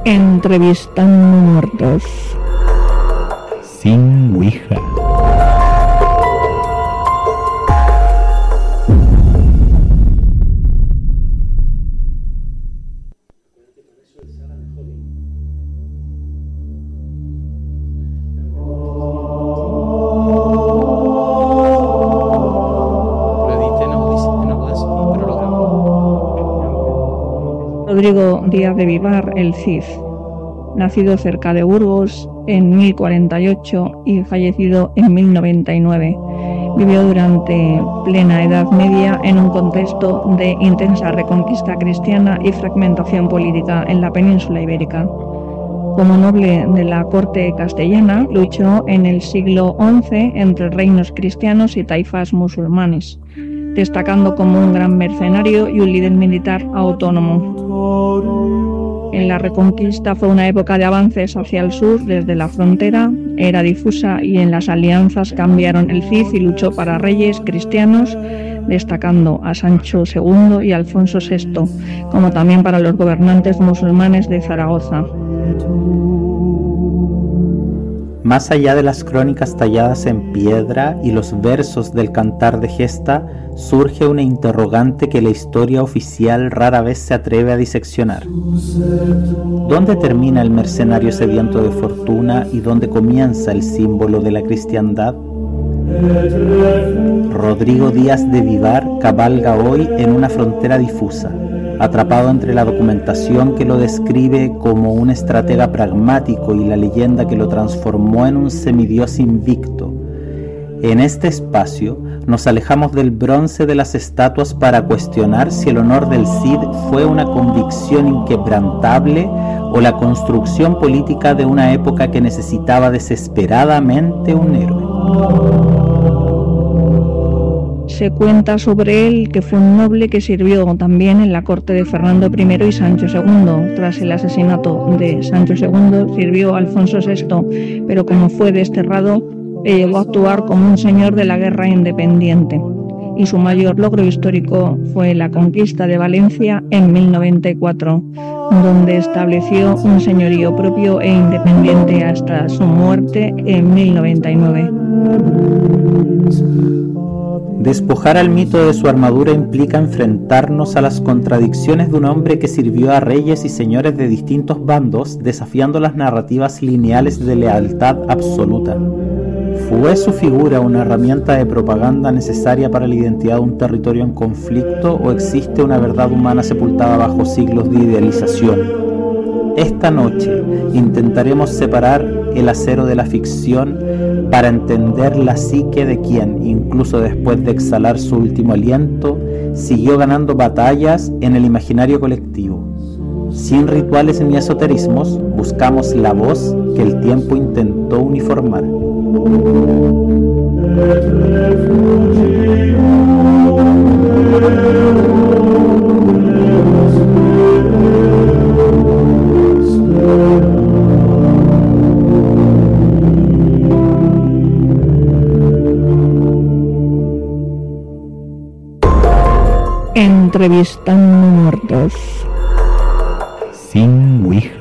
Entrevistando muertos. Sin Ouija. Rodrigo Díaz de Vivar, el Cid, nacido cerca de Burgos en 1048 y fallecido en 1099. Vivió durante plena Edad Media en un contexto de intensa reconquista cristiana y fragmentación política en la península ibérica. Como noble de la corte castellana, luchó en el siglo XI entre reinos cristianos y taifas musulmanes, destacando como un gran mercenario y un líder militar autónomo. En la Reconquista fue una época de avances hacia el sur desde la frontera, era difusa y en las alianzas cambiaron el Cid y luchó para reyes cristianos, destacando a Sancho II y Alfonso VI, como también para los gobernantes musulmanes de Zaragoza. Más allá de las crónicas talladas en piedra y los versos del Cantar de Gesta, surge una interrogante que la historia oficial rara vez se atreve a diseccionar. ¿Dónde termina el mercenario sediento de fortuna y dónde comienza el símbolo de la cristiandad? Rodrigo Díaz de Vivar cabalga hoy en una frontera difusa, atrapado entre la documentación que lo describe como un estratega pragmático y la leyenda que lo transformó en un semidios invicto. En este espacio nos alejamos del bronce de las estatuas para cuestionar si el honor del Cid fue una convicción inquebrantable o la construcción política de una época que necesitaba desesperadamente un héroe. Se cuenta sobre él que fue un noble que sirvió también en la corte de Fernando I y Sancho II. Tras el asesinato de Sancho II sirvió a Alfonso VI, pero como fue desterrado, le llevó a actuar como un señor de la guerra independiente. Y su mayor logro histórico fue la conquista de Valencia en 1094, donde estableció un señorío propio e independiente hasta su muerte en 1099. Despojar al mito de su armadura implica enfrentarnos a las contradicciones de un hombre que sirvió a reyes y señores de distintos bandos, desafiando las narrativas lineales de lealtad absoluta. ¿Fue su figura una herramienta de propaganda necesaria para la identidad de un territorio en conflicto o existe una verdad humana sepultada bajo siglos de idealización? Esta noche intentaremos separar el acero de la ficción para entender la psique de quien, incluso después de exhalar su último aliento, siguió ganando batallas en el imaginario colectivo. Sin rituales ni esoterismos, buscamos la voz que el tiempo intentó uniformar. Entrevistando muertos. Sin Ouija.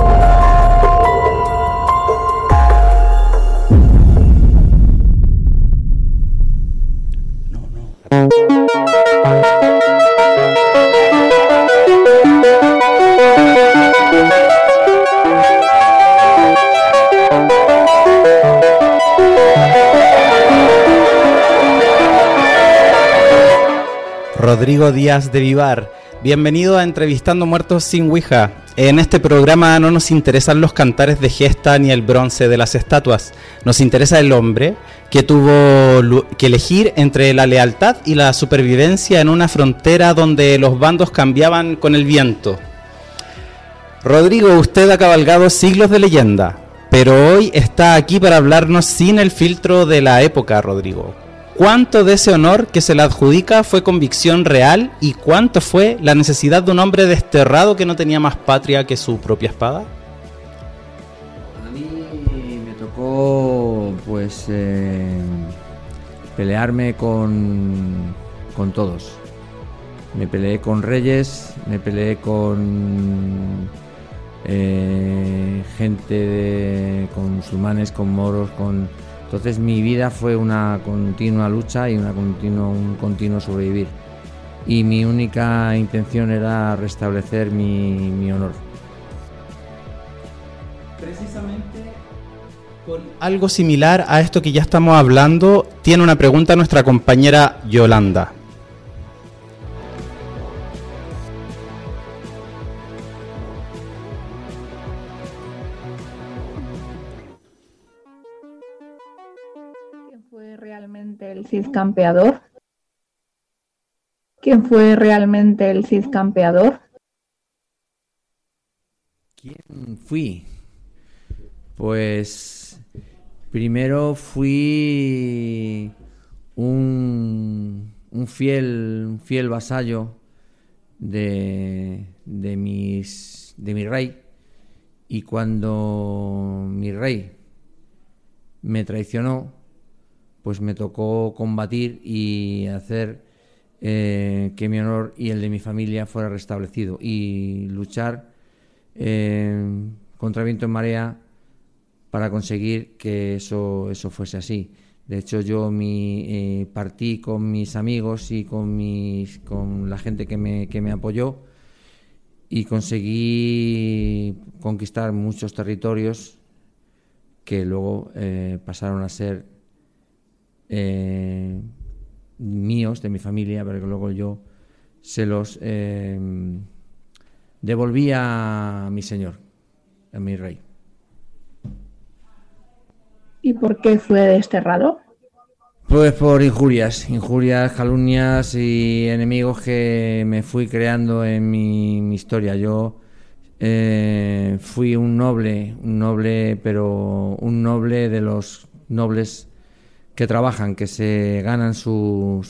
Rodrigo Díaz de Vivar, bienvenido a Entrevistando Muertos sin Ouija. En este programa no nos interesan los cantares de gesta ni el bronce de las estatuas. Nos interesa el hombre que tuvo que elegir entre la lealtad y la supervivencia en una frontera donde los bandos cambiaban con el viento. Rodrigo, usted ha cabalgado siglos de leyenda, pero hoy está aquí para hablarnos sin el filtro de la época, Rodrigo. ¿Cuánto de ese honor que se le adjudica fue convicción real y cuánto fue la necesidad de un hombre desterrado que no tenía más patria que su propia espada? A mí me tocó pelearme con todos. Me peleé con reyes, me peleé con con musulmanes, con moros, entonces mi vida fue una continua lucha y un continuo sobrevivir. Y mi única intención era restablecer mi honor. Precisamente con algo similar a esto que ya estamos hablando, tiene una pregunta nuestra compañera Yolanda. ¿Quién fue realmente el Cid campeador? ¿Quién fue realmente el Cid campeador? ¿Quién fui? Pues primero fui un fiel vasallo de mi rey, y cuando mi rey me traicionó, pues me tocó combatir y hacer que mi honor y el de mi familia fuera restablecido, y luchar contra viento en marea para conseguir que eso fuese así. De hecho, yo partí con mis amigos y con la gente que me apoyó, y conseguí conquistar muchos territorios que luego pasaron a ser míos, de mi familia, pero que luego yo se los devolví a mi señor, a mi rey. ¿Y por qué fue desterrado? Pues por injurias, calumnias y enemigos que me fui creando en mi historia. Yo fui un noble, pero un noble de los nobles que trabajan, que se ganan su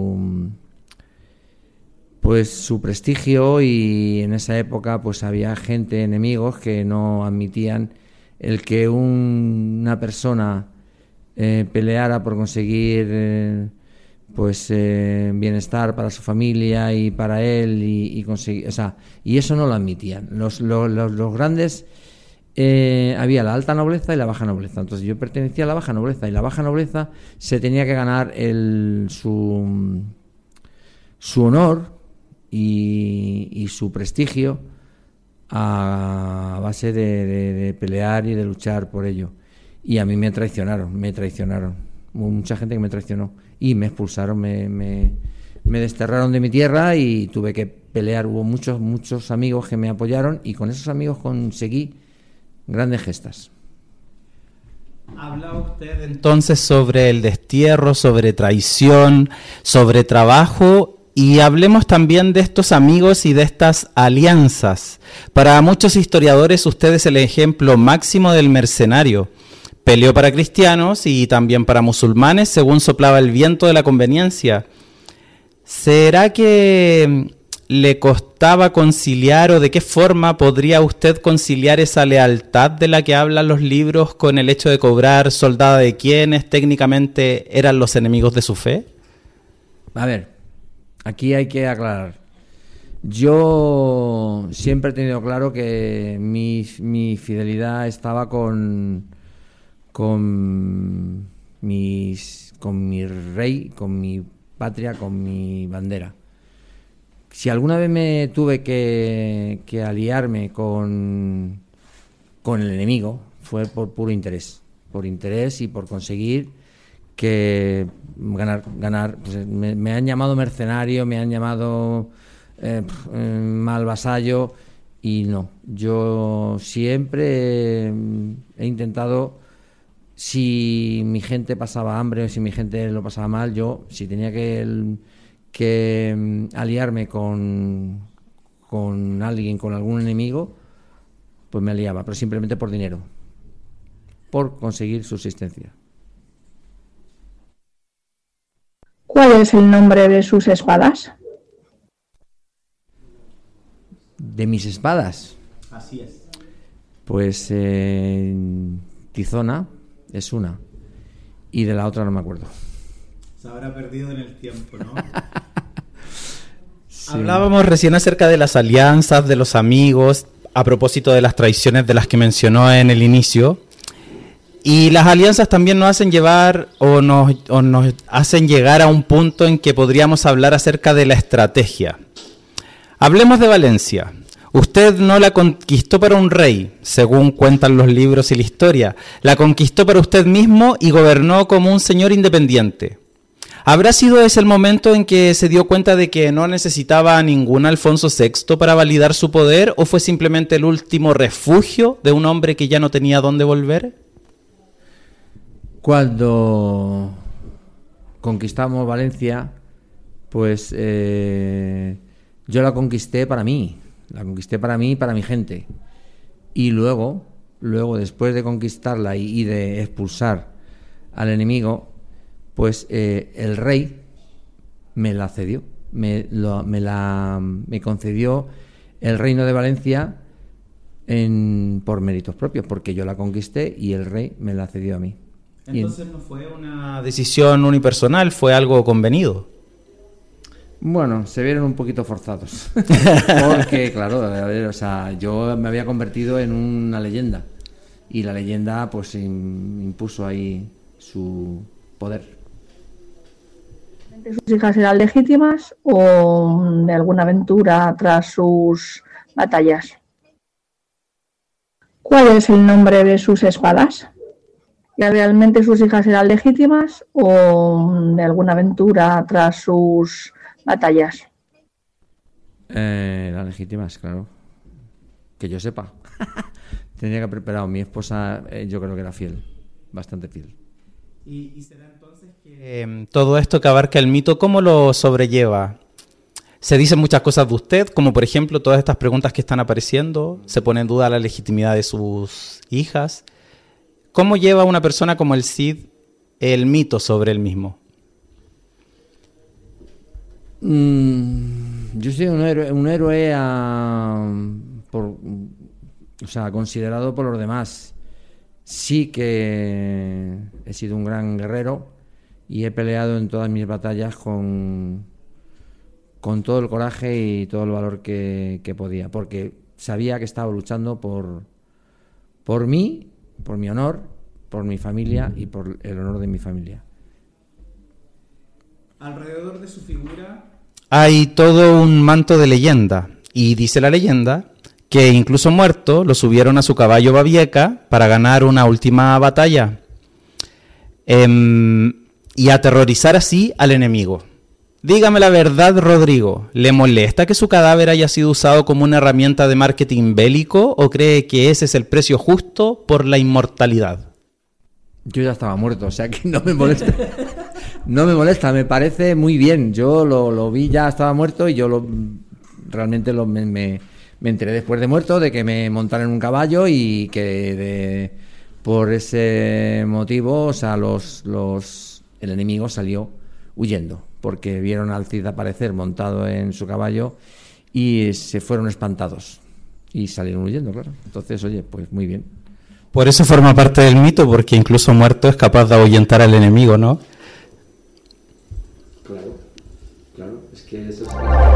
prestigio, y en esa época pues había enemigos que no admitían el que una persona peleara por conseguir bienestar para su familia y para él, y conseguir, y eso no lo admitían los grandes. Había la alta nobleza y la baja nobleza. Entonces yo pertenecía a la baja nobleza, y la baja nobleza se tenía que ganar su honor y su prestigio a base de pelear y de luchar por ello. Y a mí me traicionaron. Hubo mucha gente que me traicionó y me expulsaron, me desterraron de mi tierra, y tuve que pelear. Hubo muchos amigos que me apoyaron, y con esos amigos conseguí grandes gestas. Habla usted entonces sobre el destierro, sobre traición, sobre trabajo, y hablemos también de estos amigos y de estas alianzas. Para muchos historiadores usted es el ejemplo máximo del mercenario. Peleó para cristianos y también para musulmanes según soplaba el viento de la conveniencia. ¿Será que le costaba conciliar, o de qué forma podría usted conciliar esa lealtad de la que hablan los libros con el hecho de cobrar soldada de quienes técnicamente eran los enemigos de su fe? A ver, aquí hay que aclarar. Yo siempre he tenido claro que mi fidelidad estaba con mi rey, con mi patria, con mi bandera. Si alguna vez me tuve que aliarme con el enemigo, fue por puro interés. Por interés y por conseguir ganar. Pues me han llamado mercenario, me han llamado mal vasallo, y no. Yo siempre he intentado, si mi gente pasaba hambre o si mi gente lo pasaba mal, yo, si tenía que aliarme con alguien, con algún enemigo, pues me aliaba, pero simplemente por dinero, por conseguir subsistencia. ¿Cuál es el nombre de sus espadas? ¿De mis espadas? Así es. Pues Tizona es una, y de la otra no me acuerdo. Se habrá perdido en el tiempo, ¿no? Sí. Hablábamos recién acerca de las alianzas, de los amigos. a propósito de las traiciones de las que mencionó en el inicio. Y las alianzas también nos hacen llevar o nos hacen llegar a un punto en que podríamos hablar acerca de la estrategia. Hablemos de Valencia. Usted no la conquistó para un rey, según cuentan los libros y la historia. La conquistó para usted mismo y gobernó como un señor independiente. ¿Habrá sido ese el momento en que se dio cuenta de que no necesitaba a ningún Alfonso VI para validar su poder, o fue simplemente el último refugio de un hombre que ya no tenía dónde volver? Cuando conquistamos Valencia, pues yo la conquisté para mí. La conquisté para mí y para mi gente. Y luego después de conquistarla y de expulsar al enemigo, pues el rey me la cedió, me concedió el reino de Valencia por méritos propios, porque yo la conquisté y el rey me la cedió a mí. Entonces no fue una decisión unipersonal, fue algo convenido. Bueno, se vieron un poquito forzados, porque claro, a ver, o sea, yo me había convertido en una leyenda y la leyenda pues impuso ahí su poder. ¿Sus hijas eran legítimas o de alguna aventura tras sus batallas? ¿Cuál es el nombre de sus espadas? ¿Que realmente sus hijas eran legítimas o de alguna aventura tras sus batallas? Eran legítimas, claro. Que yo sepa. Tenía que haber preparado. Mi esposa, yo creo que era fiel, bastante fiel. ¿Y será entonces que todo esto que abarca el mito, cómo lo sobrelleva? Se dicen muchas cosas de usted, como por ejemplo todas estas preguntas que están apareciendo, se pone en duda la legitimidad de sus hijas. ¿Cómo lleva una persona como el Cid el mito sobre él mismo? Yo soy un héroe considerado por los demás. Sí que he sido un gran guerrero y he peleado en todas mis batallas con todo el coraje y todo el valor que podía, porque sabía que estaba luchando por mí, por mi honor, por mi familia y por el honor de mi familia. Alrededor de su figura hay todo un manto de leyenda, y dice la leyenda que incluso muerto lo subieron a su caballo Babieca para ganar una última batalla y aterrorizar así al enemigo. Dígame la verdad, Rodrigo, ¿le molesta que su cadáver haya sido usado como una herramienta de marketing bélico o cree que ese es el precio justo por la inmortalidad? Yo ya estaba muerto, o sea que no me molesta. No me molesta, me parece muy bien. Yo lo vi, ya estaba muerto, y yo realmente me enteré después de muerto de que me montaran en un caballo y que por ese motivo, o sea, el enemigo salió huyendo, porque vieron al Cid aparecer montado en su caballo y se fueron espantados y salieron huyendo, claro. Entonces, oye, pues muy bien. Por eso forma parte del mito, porque incluso muerto es capaz de ahuyentar al enemigo, ¿no? Claro, es que eso es...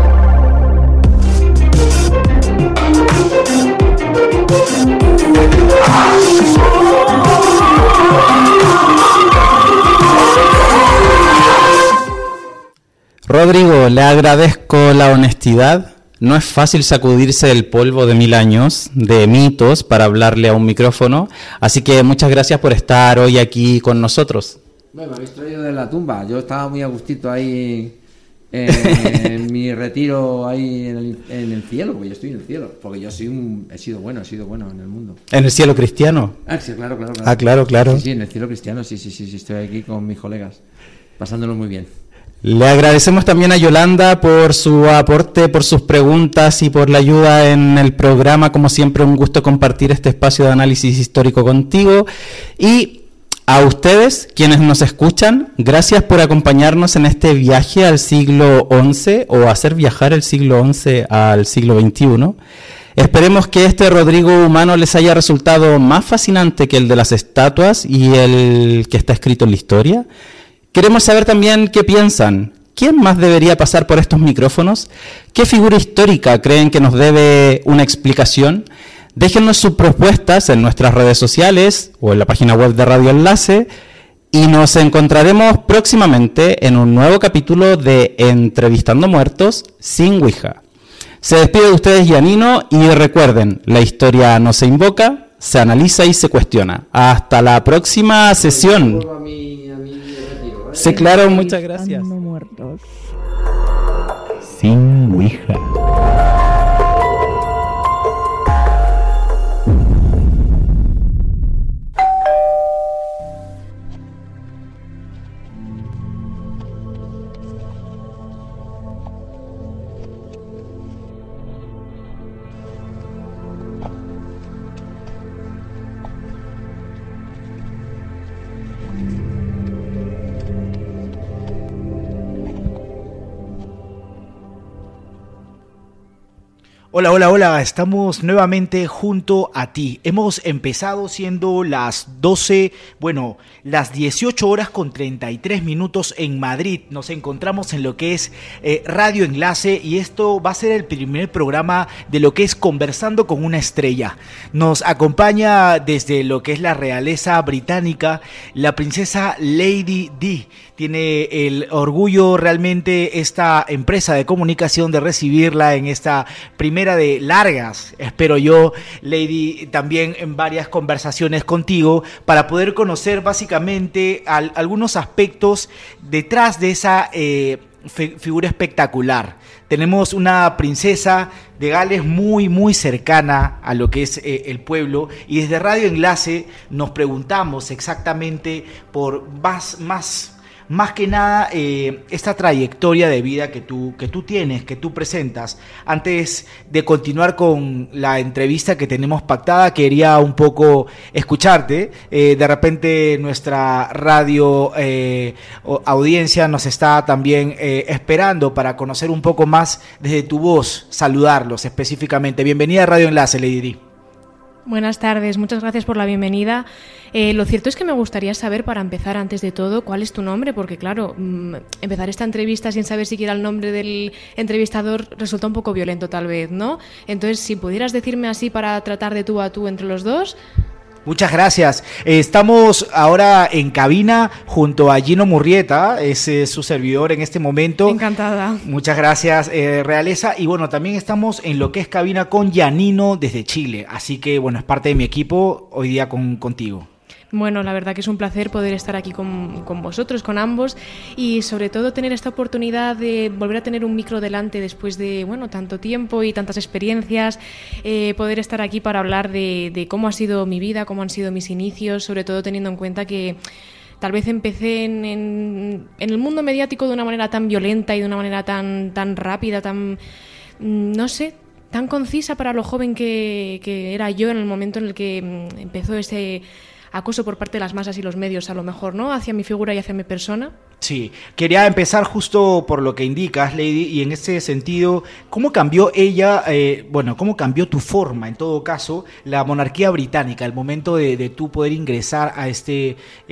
Rodrigo, le agradezco la honestidad. No es fácil sacudirse del polvo de 1000 años de mitos para hablarle a un micrófono, así que muchas gracias por estar hoy aquí con nosotros. Bueno, me habéis traído de la tumba. Yo estaba muy a gustito ahí en mi retiro ahí en el cielo, porque yo estoy en el cielo, porque yo he sido bueno en el mundo. ¿En el cielo cristiano? Sí, claro. Ah, claro. Sí, en el cielo cristiano, sí, estoy aquí con mis colegas, pasándolo muy bien. Le agradecemos también a Yolanda por su aporte, por sus preguntas y por la ayuda en el programa. Como siempre, un gusto compartir este espacio de análisis histórico contigo. Y a ustedes, quienes nos escuchan, gracias por acompañarnos en este viaje al siglo XI, o hacer viajar el siglo XI al siglo XXI. Esperemos que este Rodrigo humano les haya resultado más fascinante que el de las estatuas y el que está escrito en la historia. Queremos saber también qué piensan, ¿quién más debería pasar por estos micrófonos? ¿Qué figura histórica creen que nos debe una explicación? Déjennos sus propuestas en nuestras redes sociales o en la página web de Radio Enlace y nos encontraremos próximamente en un nuevo capítulo de Entrevistando Muertos sin Ouija. Se despide de ustedes Giannino y recuerden, la historia no se invoca, se analiza y se cuestiona. Hasta la próxima sesión. Sí, claro, muchas gracias. Muertos. Sin Ouija. Hola, hola, hola, estamos nuevamente junto a ti. Hemos empezado siendo las 18 horas con 33 minutos en Madrid. Nos encontramos en lo que es Radio Enlace y esto va a ser el primer programa de lo que es Conversando con una Estrella. Nos acompaña desde lo que es la realeza británica la princesa Lady Di. Tiene el orgullo realmente esta empresa de comunicación de recibirla en esta primera de largas, espero yo, Lady, también en varias conversaciones contigo para poder conocer básicamente algunos aspectos detrás de esa figura espectacular. Tenemos una princesa de Gales muy, muy cercana a lo que es el pueblo y desde Radio Enlace nos preguntamos exactamente por más que nada esta trayectoria de vida que tú tienes, que tú presentas. Antes de continuar con la entrevista que tenemos pactada, quería un poco escucharte. De repente nuestra radio audiencia nos está también esperando para conocer un poco más desde tu voz, saludarlos específicamente. Bienvenida a Radio Enlace, Lady Di. Buenas tardes, muchas gracias por la bienvenida. Lo cierto es que me gustaría saber, para empezar, antes de todo, cuál es tu nombre, porque claro, empezar esta entrevista sin saber siquiera el nombre del entrevistador resulta un poco violento tal vez, ¿no? Entonces, si pudieras decirme así para tratar de tú a tú entre los dos. Muchas gracias. Estamos ahora en cabina junto a Gino Murrieta, es su servidor en este momento. Encantada. Muchas gracias, realeza. Y bueno, también estamos en lo que es cabina con Giannino desde Chile. Así que bueno, es parte de mi equipo hoy día contigo. Bueno, la verdad que es un placer poder estar aquí con vosotros, con ambos, y sobre todo tener esta oportunidad de volver a tener un micro delante después de tanto tiempo y tantas experiencias, poder estar aquí para hablar de cómo ha sido mi vida, cómo han sido mis inicios, sobre todo teniendo en cuenta que tal vez empecé en el mundo mediático de una manera tan violenta y de una manera tan rápida, tan, no sé, tan concisa para lo joven que era yo en el momento en el que empezó ese acoso por parte de las masas y los medios, a lo mejor, ¿no?, hacia mi figura y hacia mi persona. Sí, quería empezar justo por lo que indicas, Lady, y en ese sentido, ¿cómo cambió ella, cómo cambió tu forma, en todo caso, la monarquía británica, el momento de tú poder ingresar a este,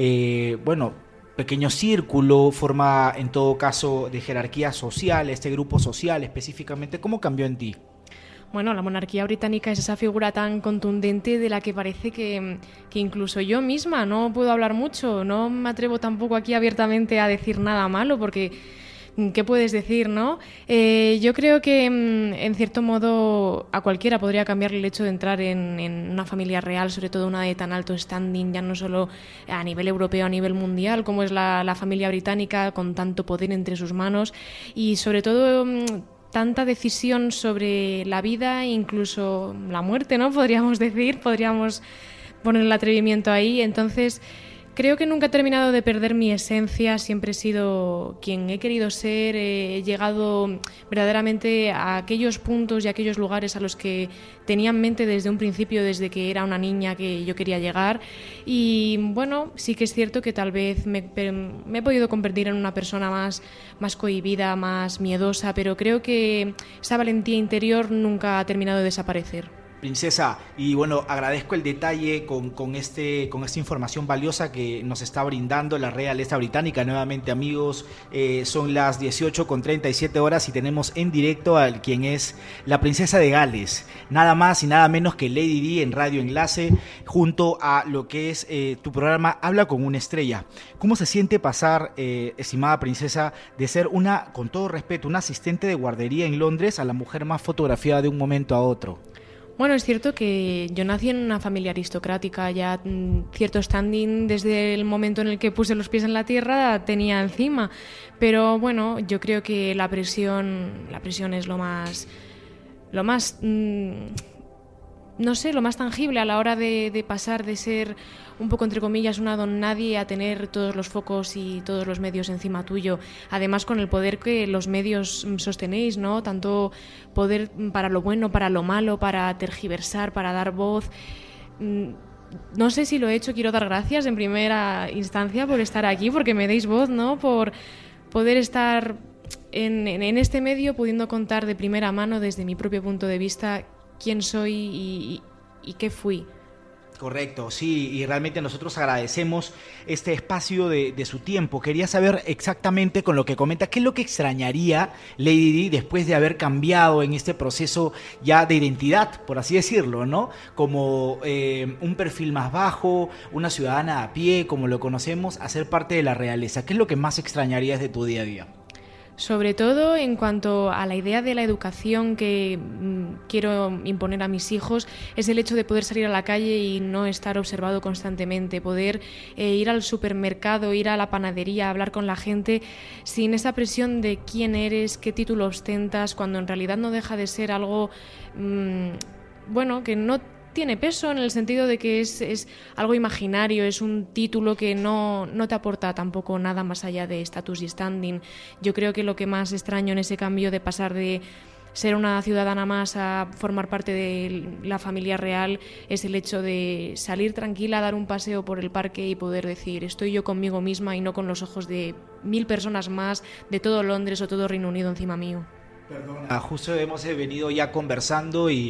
pequeño círculo, forma, en todo caso, de jerarquía social, este grupo social específicamente, ¿cómo cambió en ti? Bueno, la monarquía británica es esa figura tan contundente de la que parece que incluso yo misma no puedo hablar mucho, no me atrevo tampoco aquí abiertamente a decir nada malo porque ¿qué puedes decir, no? Yo creo que en cierto modo a cualquiera podría cambiarle el hecho de entrar en una familia real, sobre todo una de tan alto standing, ya no solo a nivel europeo, a nivel mundial, como es la familia británica, con tanto poder entre sus manos y sobre todo tanta decisión sobre la vida e incluso la muerte, ¿no? Podríamos decir, podríamos poner el atrevimiento ahí. Entonces, creo que nunca he terminado de perder mi esencia, siempre he sido quien he querido ser, he llegado verdaderamente a aquellos puntos y a aquellos lugares a los que tenía en mente desde un principio, desde que era una niña que yo quería llegar. Y bueno, sí que es cierto que tal vez me he podido convertir en una persona más cohibida, más miedosa, pero creo que esa valentía interior nunca ha terminado de desaparecer. Princesa, y bueno, agradezco el detalle con esta información valiosa que nos está brindando la realeza británica. Nuevamente, amigos, son las 18:37 y tenemos en directo a quien es la princesa de Gales, nada más y nada menos que Lady Di en Radio Enlace, junto a lo que es tu programa Habla con una estrella. ¿Cómo se siente pasar, estimada princesa, de ser con todo respeto, una asistente de guardería en Londres a la mujer más fotografiada de un momento a otro? Bueno, es cierto que yo nací en una familia aristocrática, ya cierto standing desde el momento en el que puse los pies en la tierra tenía encima, pero bueno, yo creo que la presión es lo más no sé, lo más tangible a la hora de pasar de ser un poco, entre comillas, una don nadie a tener todos los focos y todos los medios encima tuyo. Además, con el poder que los medios sostenéis, ¿no? Tanto poder para lo bueno, para lo malo, para tergiversar, para dar voz. No sé si lo he hecho, quiero dar gracias en primera instancia por estar aquí, porque me deis voz, ¿no? Por poder estar en este medio, pudiendo contar de primera mano, desde mi propio punto de vista, quién soy y qué fui. Correcto, sí, y realmente nosotros agradecemos este espacio de su tiempo. Quería saber exactamente, con lo que comenta, qué es lo que extrañaría Lady Di después de haber cambiado en este proceso ya de identidad, por así decirlo, ¿no? Como un perfil más bajo, una ciudadana a pie, como lo conocemos, a ser parte de la realeza. ¿Qué es lo que más extrañarías de tu día a día? Sobre todo en cuanto a la idea de la educación que quiero imponer a mis hijos, es el hecho de poder salir a la calle y no estar observado constantemente, poder ir al supermercado, ir a la panadería, hablar con la gente sin esa presión de quién eres, qué título ostentas, cuando en realidad no deja de ser algo, bueno, que no tiene peso, en el sentido de que es algo imaginario, es un título que no te aporta tampoco nada más allá de estatus y standing. Yo creo que lo que más extraño en ese cambio de pasar de ser una ciudadana más a formar parte de la familia real es el hecho de salir tranquila, dar un paseo por el parque y poder decir, estoy yo conmigo misma y no con los ojos de 1000 personas más de todo Londres o todo Reino Unido encima mío. Perdona, justo hemos venido ya conversando y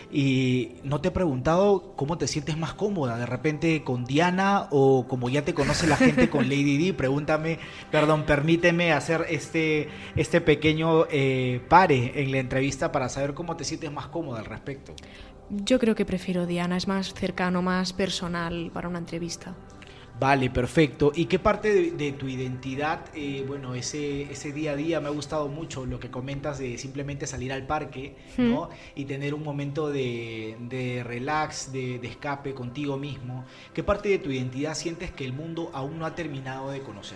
no te he preguntado cómo te sientes más cómoda, de repente con Diana o como ya te conoce la gente con Lady Di. Permíteme hacer este pequeño pare en la entrevista para saber cómo te sientes más cómoda al respecto. Yo creo que prefiero Diana, es más cercano, más personal para una entrevista. Vale, perfecto. ¿Y qué parte de tu identidad, bueno, ese día a día me ha gustado mucho lo que comentas de simplemente salir al parque, ¿no? Y tener un momento de relax, de escape contigo mismo? ¿Qué parte de tu identidad sientes que el mundo aún no ha terminado de conocer?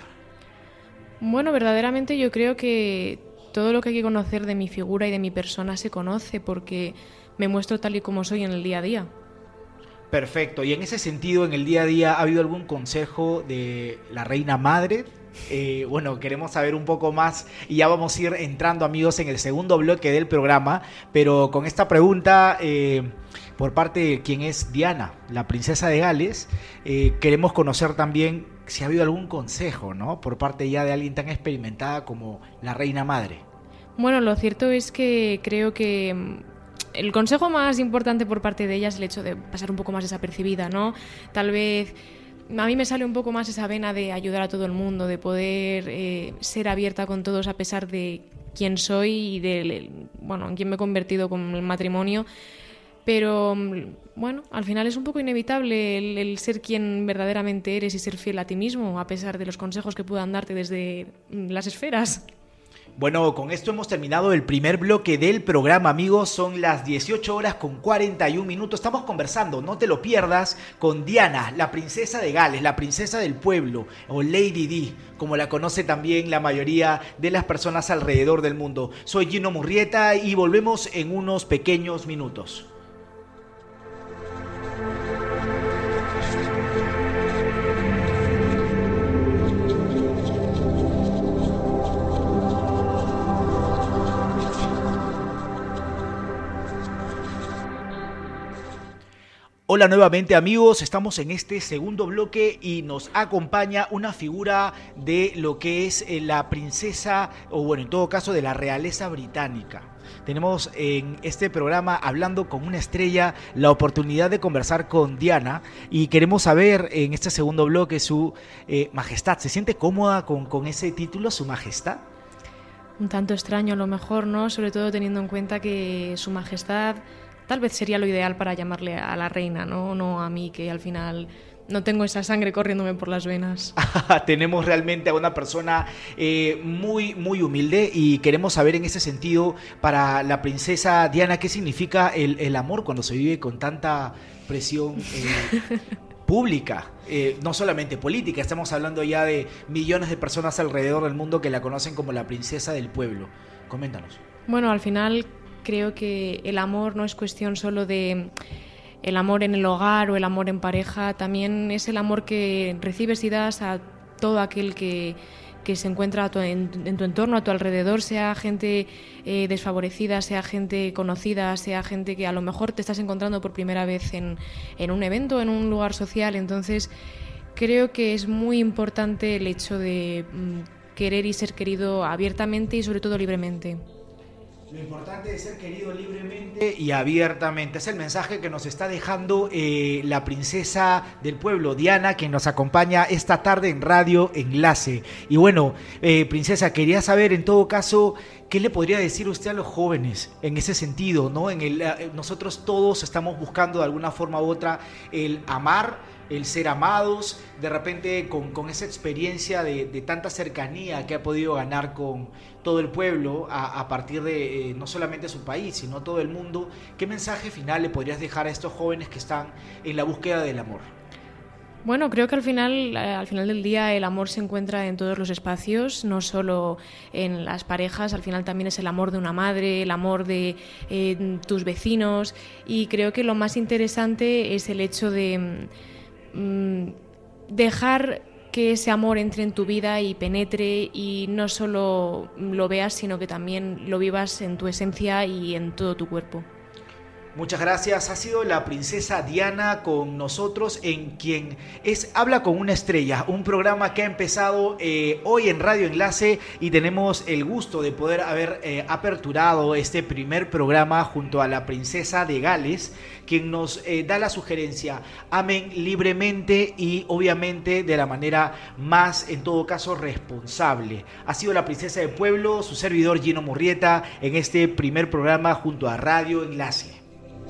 Bueno, verdaderamente yo creo que todo lo que hay que conocer de mi figura y de mi persona se conoce, porque me muestro tal y como soy en el día a día. Perfecto. Y en ese sentido, en el día a día, ¿ha habido algún consejo de la reina madre? Bueno, queremos saber un poco más y ya vamos a ir entrando, amigos, en el segundo bloque del programa, pero con esta pregunta por parte de quien es Diana, la princesa de Gales, queremos conocer también si ha habido algún consejo, ¿no? Por parte ya de alguien tan experimentada como la reina madre. Bueno, lo cierto es que creo que el consejo más importante por parte de ella es el hecho de pasar un poco más desapercibida, ¿no? Tal vez a mí me sale un poco más esa vena de ayudar a todo el mundo, de poder ser abierta con todos a pesar de quién soy y en quién me he convertido con el matrimonio. Pero bueno, al final es un poco inevitable el ser quien verdaderamente eres y ser fiel a ti mismo, a pesar de los consejos que puedan darte desde las esferas. Bueno, con esto hemos terminado el primer bloque del programa, amigos. Son las 18:41. Estamos conversando, no te lo pierdas, con Diana, la princesa de Gales, la princesa del pueblo, o Lady Di, como la conoce también la mayoría de las personas alrededor del mundo. Soy Gino Murrieta y volvemos en unos pequeños minutos. Hola nuevamente amigos, estamos en este segundo bloque y nos acompaña una figura de lo que es la princesa, o bueno, en todo caso de la realeza británica. Tenemos en este programa, hablando con una estrella, la oportunidad de conversar con Diana y queremos saber en este segundo bloque su majestad. ¿Se siente cómoda con ese título, su majestad? Un tanto extraño a lo mejor, ¿no? Sobre todo teniendo en cuenta que su majestad tal vez sería lo ideal para llamarle a la reina, no a mí, que al final no tengo esa sangre corriéndome por las venas. Tenemos realmente a una persona muy, muy humilde y queremos saber en ese sentido, para la princesa Diana, ¿qué significa el amor cuando se vive con tanta presión pública? No solamente política, estamos hablando ya de millones de personas alrededor del mundo que la conocen como la princesa del pueblo. Coméntanos. Bueno, al final creo que el amor no es cuestión solo de el amor en el hogar o el amor en pareja, también es el amor que recibes y das a todo aquel que se encuentra en tu entorno, a tu alrededor, sea gente desfavorecida, sea gente conocida, sea gente que a lo mejor te estás encontrando por primera vez en un evento, en un lugar social. Entonces creo que es muy importante el hecho de querer y ser querido abiertamente y sobre todo libremente. Lo importante es ser querido libremente y abiertamente. Es el mensaje que nos está dejando la princesa del pueblo, Diana, que nos acompaña esta tarde en Radio Enlace. Y bueno, princesa, quería saber en todo caso, ¿qué le podría decir usted a los jóvenes en ese sentido, ¿no? Nosotros todos estamos buscando de alguna forma u otra el amar, el ser amados, de repente con esa experiencia de tanta cercanía que ha podido ganar con todo el pueblo a partir de no solamente su país, sino todo el mundo. ¿Qué mensaje final le podrías dejar a estos jóvenes que están en la búsqueda del amor? Bueno, creo que al final del día el amor se encuentra en todos los espacios, no solo en las parejas, al final también es el amor de una madre, el amor de tus vecinos, y creo que lo más interesante es el hecho de dejar que ese amor entre en tu vida y penetre y no solo lo veas, sino que también lo vivas en tu esencia y en todo tu cuerpo. Muchas gracias. Ha sido la princesa Diana con nosotros en quien Habla con una estrella, un programa que ha empezado hoy en Radio Enlace y tenemos el gusto de poder haber aperturado este primer programa junto a la princesa de Gales, quien nos da la sugerencia: amen libremente y obviamente de la manera más, en todo caso, responsable. Ha sido la princesa del pueblo, su servidor Gino Murrieta, en este primer programa junto a Radio Enlace.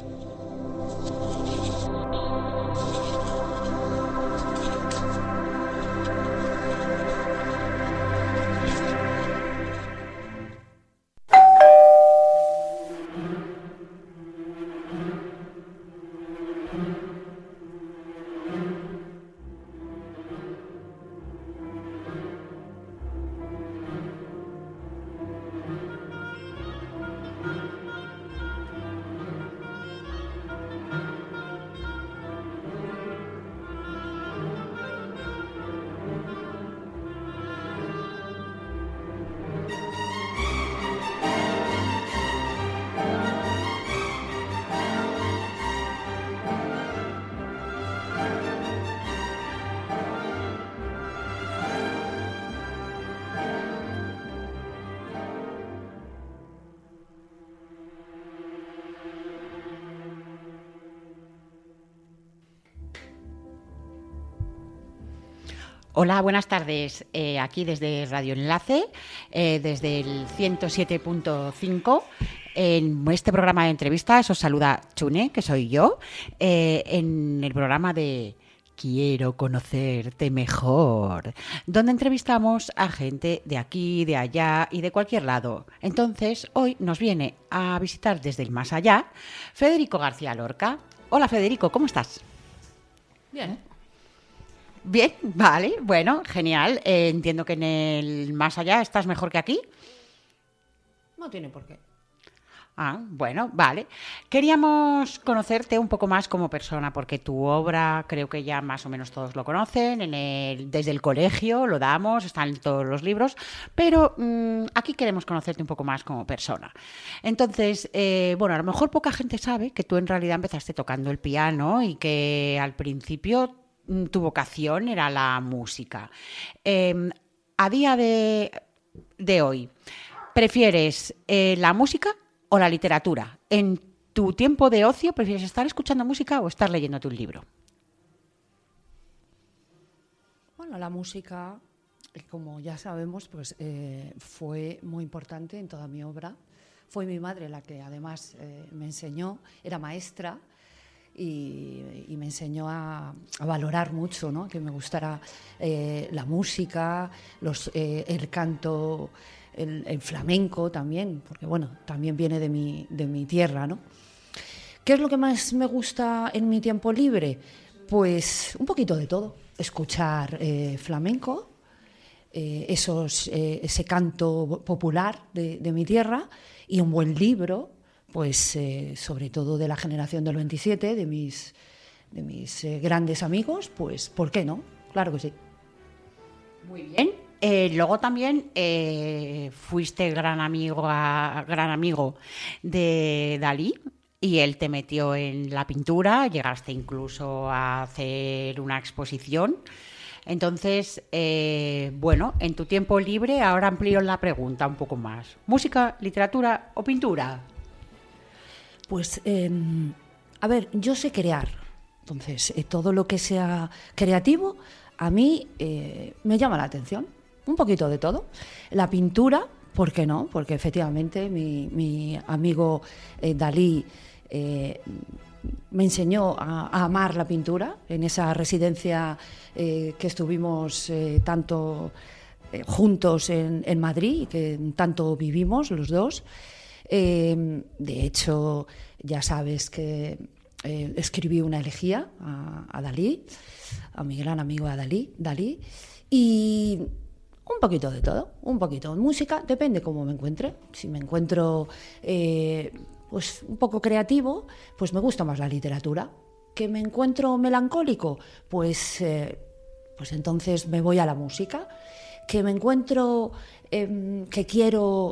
Hola, buenas tardes. Aquí desde Radio Enlace, desde el 107.5. En este programa de entrevistas os saluda Chune, que soy yo, en el programa de Quiero conocerte mejor, donde entrevistamos a gente de aquí, de allá y de cualquier lado. Entonces, hoy nos viene a visitar desde el más allá Federico García Lorca. Hola, Federico, ¿cómo estás? Bien. Bien, vale, bueno, genial. Entiendo que en el más allá estás mejor que aquí. No tiene por qué. Ah, bueno, vale. Queríamos conocerte un poco más como persona, porque tu obra creo que ya más o menos todos lo conocen, desde el colegio lo damos, están en todos los libros, pero aquí queremos conocerte un poco más como persona. Entonces, bueno, a lo mejor poca gente sabe que tú en realidad empezaste tocando el piano y que al principio tu vocación era la música. A día de hoy, ¿prefieres la música o la literatura? ¿En tu tiempo de ocio prefieres estar escuchando música o estar leyéndote un libro? Bueno, la música, como ya sabemos, pues fue muy importante en toda mi obra. Fue mi madre la que además me enseñó, era maestra y me enseñó a valorar mucho, ¿no? Que me gustara la música, el canto, el flamenco también, porque bueno, también viene de mi tierra, ¿no? ¿Qué es lo que más me gusta en mi tiempo libre? Pues un poquito de todo. Escuchar flamenco, ese canto popular de mi tierra, y un buen libro, pues sobre todo de la generación del 27, de mis grandes amigos, pues ¿por qué no? Claro que sí. Muy bien. Luego también fuiste gran amigo de Dalí, y él te metió en la pintura, llegaste incluso a hacer una exposición. Entonces, bueno, en tu tiempo libre, ahora amplío la pregunta un poco más. ¿Música, literatura o pintura? Pues, a ver, yo sé crear. Entonces, todo lo que sea creativo, a mí me llama la atención. Un poquito de todo. La pintura, ¿por qué no? Porque efectivamente mi amigo Dalí me enseñó a amar la pintura en esa residencia que estuvimos tanto juntos en Madrid y que tanto vivimos los dos. De hecho, ya sabes que escribí una elegía a Dalí, a mi gran amigo Dalí, y un poquito de todo, un poquito de música, depende cómo me encuentre. Si me encuentro pues un poco creativo, pues me gusta más la literatura. ¿Que me encuentro melancólico? Pues entonces me voy a la música. ¿Que me encuentro que quiero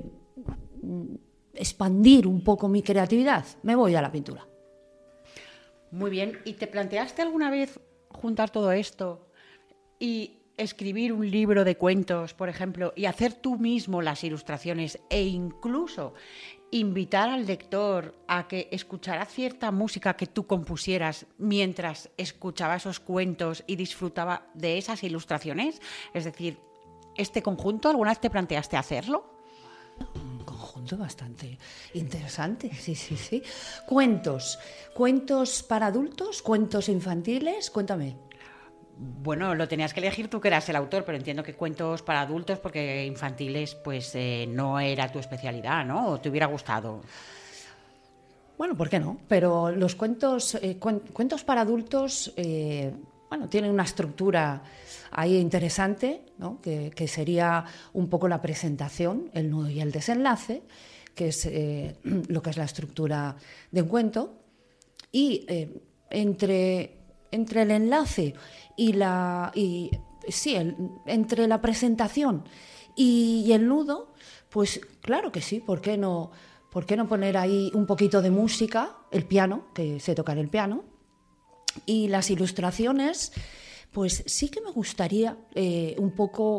expandir un poco mi creatividad? Me voy a la pintura. Muy bien. ¿Y te planteaste alguna vez juntar todo esto y escribir un libro de cuentos, por ejemplo, y hacer tú mismo las ilustraciones e incluso invitar al lector a que escuchara cierta música que tú compusieras mientras escuchaba esos cuentos y disfrutaba de esas ilustraciones? Es decir, ¿este conjunto alguna vez te planteaste hacerlo? Un conjunto bastante interesante, sí. Cuentos para adultos, cuentos infantiles, cuéntame. Bueno, lo tenías que elegir tú, que eras el autor, pero entiendo que cuentos para adultos, porque infantiles pues no era tu especialidad, ¿no? ¿O te hubiera gustado? Bueno, ¿por qué no? Pero los cuentos para adultos, bueno, tienen una estructura ahí interesante, ¿no? Que sería un poco la presentación, el nudo y el desenlace, que es lo que es la estructura de un cuento, y entre el enlace entre la presentación y el nudo, pues claro que sí, ¿por qué no poner ahí un poquito de música, el piano, que sé tocar el piano, y las ilustraciones? Pues sí que me gustaría un poco,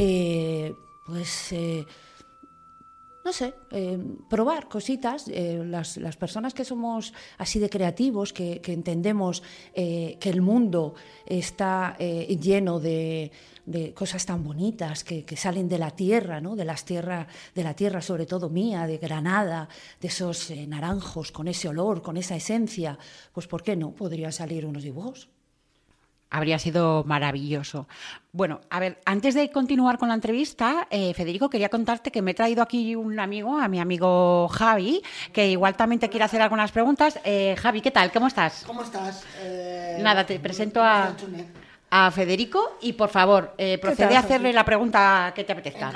no sé, probar cositas. Las personas que somos así de creativos, que entendemos que el mundo está lleno de cosas tan bonitas que salen de la tierra, ¿no? de la tierra sobre todo mía, de Granada, de esos naranjos con ese olor, con esa esencia, pues ¿por qué no? Podrían salir unos dibujos. Habría sido maravilloso. Bueno, a ver, antes de continuar con la entrevista, Federico, quería contarte que me he traído aquí un amigo, a mi amigo Javi, que igual también te quiere hacer algunas preguntas. Javi, ¿qué tal? ¿Cómo estás? ¿Cómo estás? Nada, te presento a a Federico y, por favor, procede a hacerle la pregunta que te apetezca.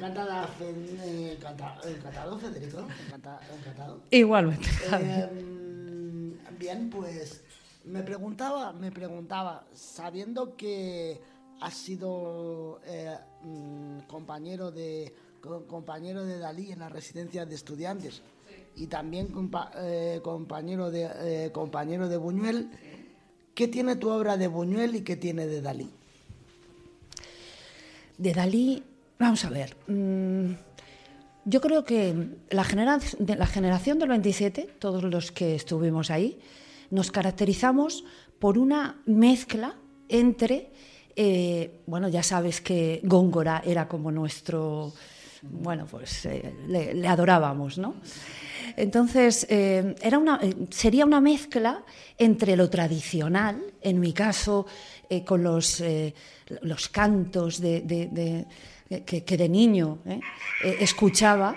Encantado, Federico. Encantado. Igualmente. Bien, pues me preguntaba, sabiendo que has sido compañero de Dalí en la residencia de estudiantes y también compañero de Buñuel, ¿qué tiene tu obra de Buñuel y qué tiene de Dalí? De Dalí, vamos a ver. Yo creo que la generación del 27, todos los que estuvimos ahí, nos caracterizamos por una mezcla entre, ya sabes que Góngora era como nuestro, le adorábamos, ¿no? Entonces, sería una mezcla entre lo tradicional, en mi caso, con los cantos que de niño escuchaba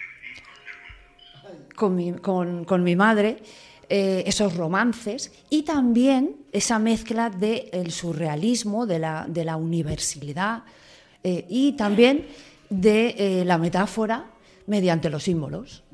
con mi madre, esos romances, y también esa mezcla del surrealismo, de la universalidad, y también de la metáfora mediante los símbolos.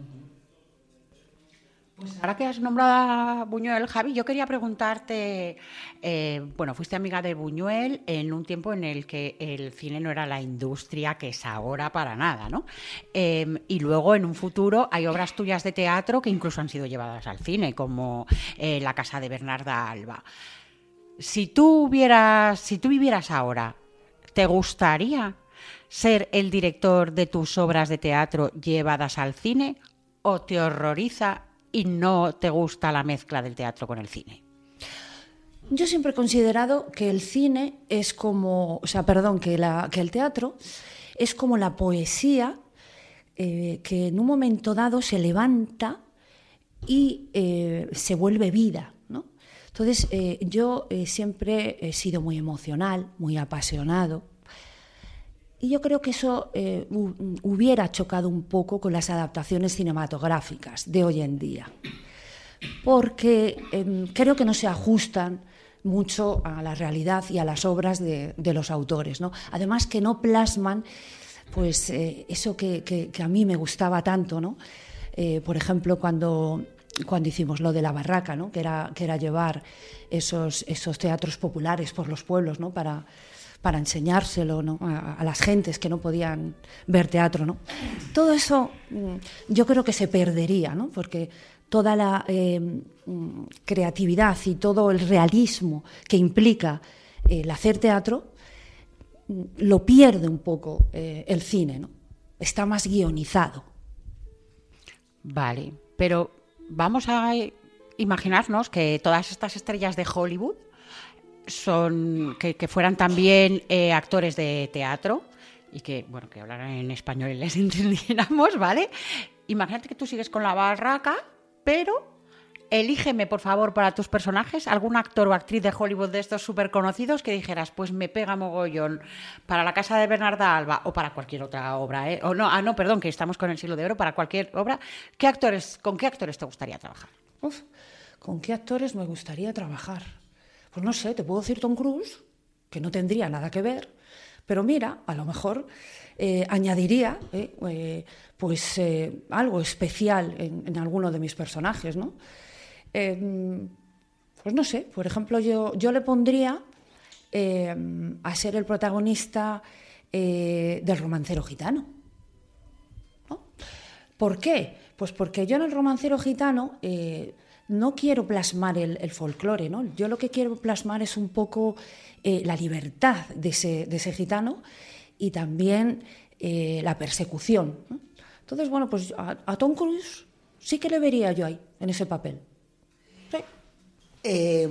Pues ahora que has nombrado a Buñuel, Javi, yo quería preguntarte, fuiste amiga de Buñuel en un tiempo en el que el cine no era la industria que es ahora para nada, ¿no? Y luego en un futuro hay obras tuyas de teatro que incluso han sido llevadas al cine, como La casa de Bernarda Alba. Si tú vivieras ahora, ¿te gustaría ser el director de tus obras de teatro llevadas al cine o te horroriza y no te gusta la mezcla del teatro con el cine? Yo siempre he considerado que el cine es como, que el teatro es como la poesía que en un momento dado se levanta y se vuelve vida, ¿no? Entonces, yo siempre he sido muy emocional, muy apasionado. Y yo creo que eso hubiera chocado un poco con las adaptaciones cinematográficas de hoy en día, porque creo que no se ajustan mucho a la realidad y a las obras de los autores, ¿no? Además que no plasman pues eso que a mí me gustaba tanto, ¿no? Por ejemplo, cuando hicimos lo de La Barraca, ¿no? que era llevar esos teatros populares por los pueblos, ¿no? para enseñárselo, ¿no? a las gentes que no podían ver teatro, ¿no? Todo eso yo creo que se perdería, ¿no? Porque toda la creatividad y todo el realismo que implica el hacer teatro lo pierde un poco el cine, ¿no? Está más guionizado. Vale, pero vamos a imaginarnos que todas estas estrellas de Hollywood que fueran también actores de teatro y que hablaran en español y les entendiéramos, ¿vale? Imagínate que tú sigues con La Barraca, pero elígeme, por favor, para tus personajes algún actor o actriz de Hollywood de estos súper conocidos que dijeras, pues me pega mogollón para La casa de Bernarda Alba o para cualquier otra obra, ¿eh? Perdón, que estamos con El siglo de oro, para cualquier obra. ¿Con qué actores te gustaría trabajar? ¿Con qué actores me gustaría trabajar? Pues no sé, te puedo decir Tom Cruise, que no tendría nada que ver, pero mira, a lo mejor añadiría algo especial en alguno de mis personajes, ¿no? Pues no sé, por ejemplo, yo le pondría a ser el protagonista del Romancero Gitano, ¿no? ¿Por qué? Pues porque yo en el Romancero Gitano no quiero plasmar el folclore, ¿no? Yo lo que quiero plasmar es un poco la libertad de ese gitano y también la persecución, ¿no? Entonces, pues a Tom Cruise sí que le vería yo ahí, en ese papel. Sí.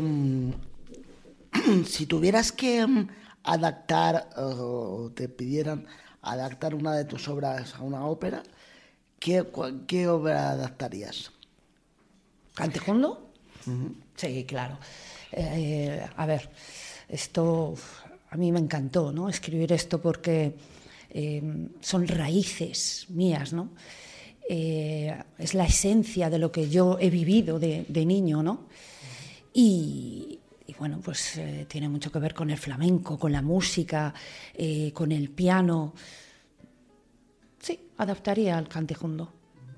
Si tuvieras que adaptar o te pidieran adaptar una de tus obras a una ópera, ¿qué obra adaptarías? ¿Cantejondo? Uh-huh. Sí, claro. A ver, esto a mí me encantó, ¿no? Escribir esto porque son raíces mías, ¿no? Es la esencia de lo que yo he vivido de niño, ¿no? Y bueno, pues tiene mucho que ver con el flamenco, con la música, con el piano. Sí, adaptaría al Cantejondo.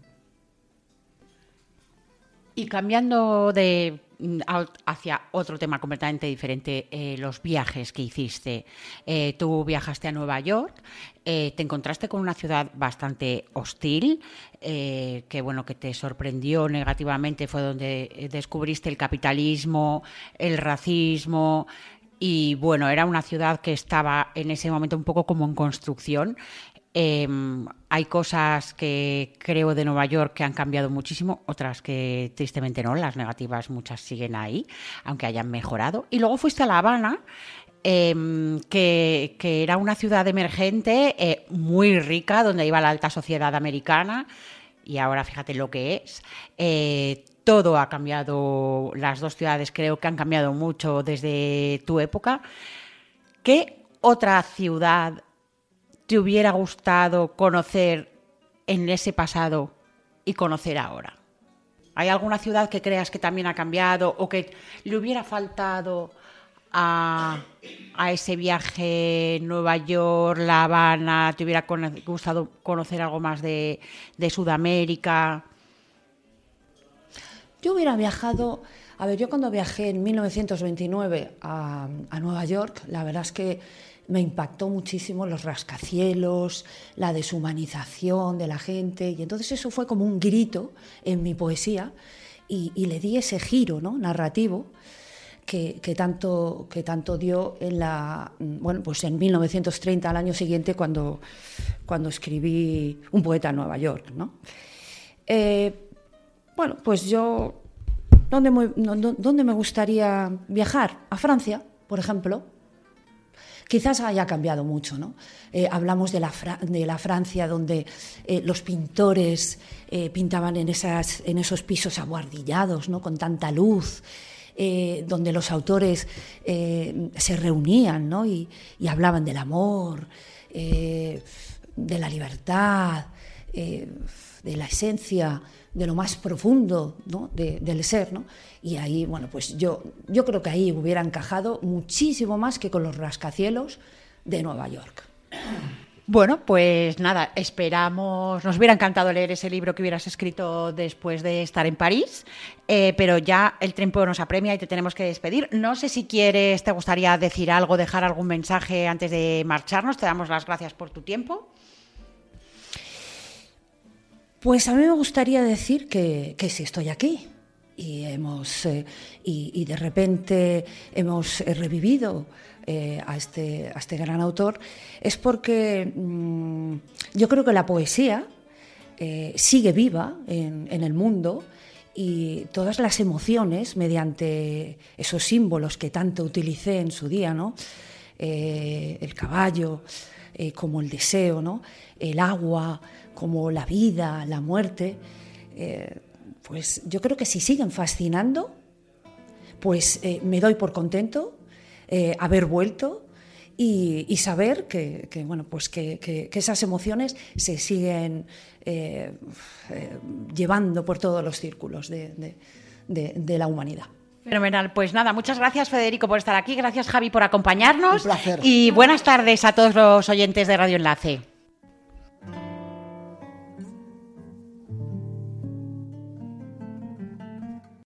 Y cambiando hacia otro tema completamente diferente, los viajes que hiciste. Tú viajaste a Nueva York, te encontraste con una ciudad bastante hostil, que bueno, que te sorprendió negativamente, fue donde descubriste el capitalismo, el racismo. Y bueno, era una ciudad que estaba en ese momento un poco como en construcción. Hay cosas que creo de Nueva York que han cambiado muchísimo, otras que tristemente no, las negativas muchas siguen ahí, aunque hayan mejorado. Y luego fuiste a La Habana, que era una ciudad emergente, muy rica, donde iba la alta sociedad americana, y ahora fíjate lo que es. Todo ha cambiado, las dos ciudades creo que han cambiado mucho desde tu época. ¿Qué otra ciudad te hubiera gustado conocer en ese pasado y conocer ahora? ¿Hay alguna ciudad que creas que también ha cambiado o que le hubiera faltado a ese viaje Nueva York, La Habana? ¿Te hubiera gustado conocer algo más de Sudamérica? Yo hubiera viajado... A ver, yo cuando viajé en 1929 a Nueva York, la verdad es que me impactó muchísimo los rascacielos, la deshumanización de la gente, y entonces eso fue como un grito en mi poesía y le di ese giro, ¿no?, narrativo que tanto dio pues en 1930, al año siguiente, cuando escribí Un poeta en Nueva York, ¿no? Bueno, pues yo, ¿dónde me gustaría viajar? A Francia, por ejemplo. Quizás haya cambiado mucho, ¿no? Hablamos de la Francia donde los pintores pintaban en esos pisos abuhardillados, ¿no?, con tanta luz, donde los autores se reunían, ¿no?, y hablaban del amor, de la libertad, de la esencia, de lo más profundo, ¿no?, del ser, ¿no? Y ahí, bueno, pues yo creo que ahí hubiera encajado muchísimo más que con los rascacielos de Nueva York. Bueno, pues nada, esperamos, nos hubiera encantado leer ese libro que hubieras escrito después de estar en París, pero ya el tiempo nos apremia y te tenemos que despedir. No sé si quieres, te gustaría decir algo, dejar algún mensaje antes de marcharnos. Te damos las gracias por tu tiempo. Pues a mí me gustaría decir que sí estoy aquí y y de repente hemos revivido a este gran autor, es porque yo creo que la poesía sigue viva en el mundo, y todas las emociones, mediante esos símbolos que tanto utilicé en su día, ¿no?, el caballo, como el deseo, ¿no?, el agua, como la vida, la muerte, pues yo creo que si siguen fascinando, pues me doy por contento haber vuelto y saber que esas emociones se siguen llevando por todos los círculos de la humanidad. Fenomenal. Pues nada, muchas gracias, Federico, por estar aquí. Gracias, Javi, por acompañarnos. Un placer. Y buenas tardes a todos los oyentes de Radio Enlace.